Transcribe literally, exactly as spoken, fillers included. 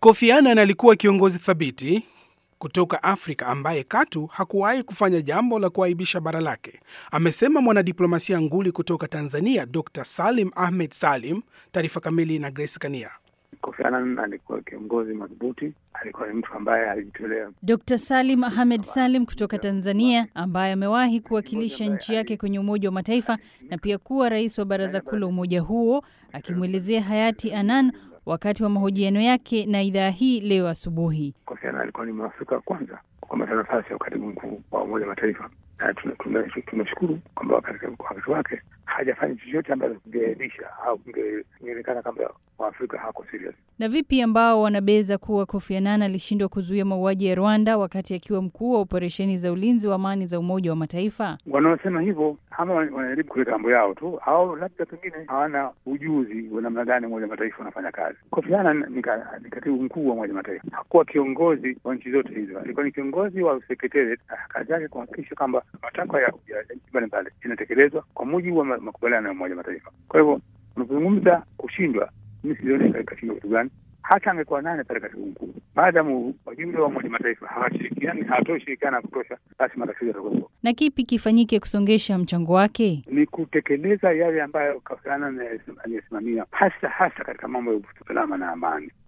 Kofi Annan alikuwa kiongozi thabiti kutoka Afrika ambaye katu hakuwahi kufanya jambo la kuaibisha bara lake, amesema mwanadiplomasia nguli kutoka Tanzania Dokta Salim Ahmed Salim. Taarifa kamili na Grace Kania. Kofi Annan alikuwa kiongozi madhubuti, alikuwa ni mtu ambaye alijitolea. Dokta Salim Ahmed Salim kutoka Tanzania ambaye amewahi kuwakilisha nchi yake kwenye Umoja wa Mataifa na pia kuwa rais wa Baraza Kuu la umoja huo, akimwelezea hayati Annan wakati wa mahojiano yake na idhaa hii leo asubuhi. Kofi Annan alikuwa ni Mwafrika kwanza kupata nafasi ya katibu mkuu wa Umoja wa Mataifa, na tunashukuru kwamba wakati wake hajafanya chochote ambacho kingeaibisha au kingeonekana kama Waafrika hako serious. Na vipi ambao wanabeza kuwa Kofi Annan alishindwa kuzuia mauaji ya Rwanda wakati akiwa mkuu wa operesheni za ulinzi wa amani za Umoja wa Mataifa? Wanaosema hivyo ama wanajaribu kuleta mambo yao tu, au labda pengine hawana ujuzi wa namna gani Umoja wa Mataifa unafanya kazi. Kofi Annan ni katibu mkuu wa Umoja wa Mataifa, hakuwa kiongozi wa nchi zote hizo, alikuwa ni kiongozi wa secretariat. Kazi yake kuhakikisha kwamba matakwa ya nchi mbalimbali inatekelezwa kwa mujibu wa makubaliano ya Umoja wa Mataifa. Kwa hivyo unapozungumza kushindwa, mimi sioni katika kitu gani hata angekuwa nane pale katibu mkuu, maadamu wajumbe wa Umoja wa Mataifa hawashirikiani, hawatoshirikiana kutosha, basi matatizo yatakuwepo. Na kipi kifanyike kusongesha mchango wake? Ni kutekeleza yale ambayo Kofi Annan anasimamia, hasa hasa katika mambo ya usalama na amani.